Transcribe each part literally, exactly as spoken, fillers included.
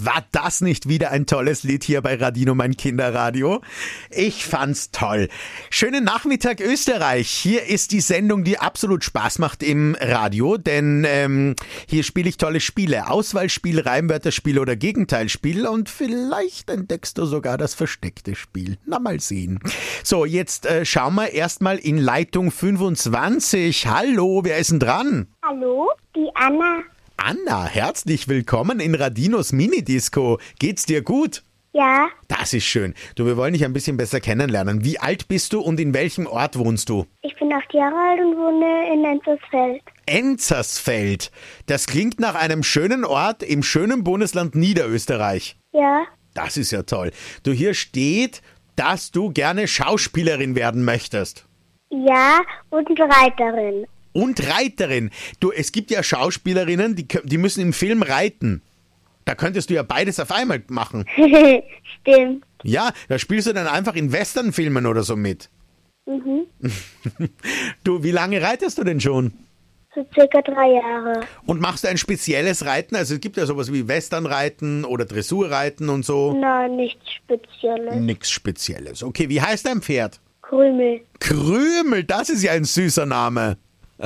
War das nicht wieder ein tolles Lied hier bei Radino, mein Kinderradio? Ich fand's toll. Schönen Nachmittag Österreich. Hier ist die Sendung, die absolut Spaß macht im Radio, denn ähm, hier spiele ich tolle Spiele. Auswahlspiel, Reimwörterspiel oder Gegenteilspiel und vielleicht entdeckst du sogar das versteckte Spiel. Na, mal sehen. So, jetzt äh, schauen wir erstmal in Leitung fünfundzwanzig. Hallo, wer ist denn dran? Hallo, die Anna. Anna, herzlich willkommen in Radinos Minidisco. Geht's dir gut? Ja, Das ist schön. Du, wir wollen dich ein bisschen besser kennenlernen. Wie alt bist du und in welchem Ort wohnst du? ich bin acht Jahre alt und wohne in Enzersfeld. Enzersfeld. Das klingt nach einem schönen Ort im schönen Bundesland Niederösterreich. Ja, Das ist ja toll. Du, hier steht, dass du gerne Schauspielerin werden möchtest. ja und Reiterin. Und Reiterin. Du, es gibt ja Schauspielerinnen, die, kö- die müssen im Film reiten. Da könntest du ja beides auf einmal machen. Stimmt. Ja, da spielst du dann einfach in Westernfilmen oder so mit. Mhm. Du, wie lange reitest du denn schon? So circa drei Jahre. Und machst du ein spezielles Reiten? Also es gibt ja sowas wie Westernreiten oder Dressurreiten und so. Nein, nichts Spezielles. Nix Spezielles. Okay, wie heißt dein Pferd? Krümel. Krümel, das ist ja ein süßer Name.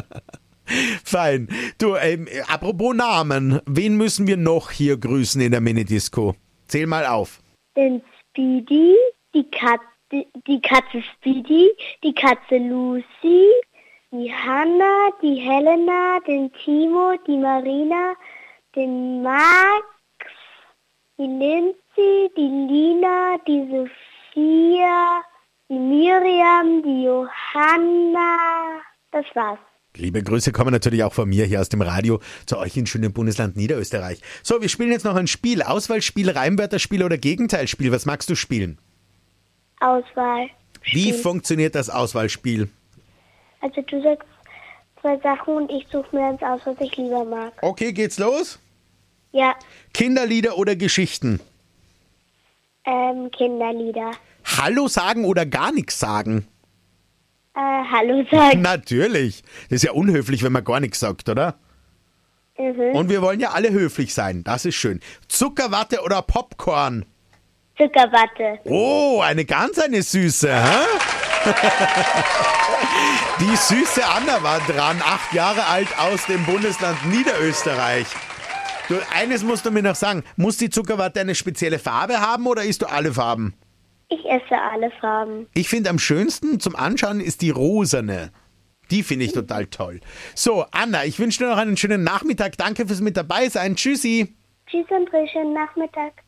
Fein. Du, ähm, apropos Namen, wen müssen wir noch hier grüßen in der Minidisco? Zähl mal auf. Den Speedy, die Katze, die Katze Speedy, die Katze Lucy, die Hanna, die Helena, den Timo, die Marina, den Max, die Lindsay, die Lina, die Sophia, die Miriam, die Johanna. Das war's. Liebe Grüße kommen natürlich auch von mir hier aus dem Radio zu euch in schönen Bundesland Niederösterreich. So, wir spielen jetzt noch ein Spiel. Auswahlspiel, Reimwörterspiel oder Gegenteilspiel. Was magst du spielen? Auswahl. Wie Spiel. funktioniert das Auswahlspiel? Also du sagst zwei Sachen und ich suche mir eins aus, was ich lieber mag. Okay, geht's los? Ja, Kinderlieder oder Geschichten? ähm, Kinderlieder. Hallo sagen oder gar nichts sagen? Äh, Hallo sagen. Natürlich. Das ist ja unhöflich, wenn man gar nichts sagt, oder? Mhm. Und wir wollen ja alle höflich sein. Das ist schön. Zuckerwatte oder Popcorn? Zuckerwatte. Oh, eine ganz eine süße, hä? Die süße Anna war dran, acht Jahre alt aus dem Bundesland Niederösterreich. Du, eines musst du mir noch sagen. Muss die Zuckerwatte eine spezielle Farbe haben oder isst du alle Farben? Ich esse alle Farben. Ich finde am schönsten zum Anschauen ist die rosane. Die finde ich total toll. So, Anna, ich wünsche dir noch einen schönen Nachmittag. Danke fürs mit dabei sein. Tschüssi. Tschüss und schönen Nachmittag.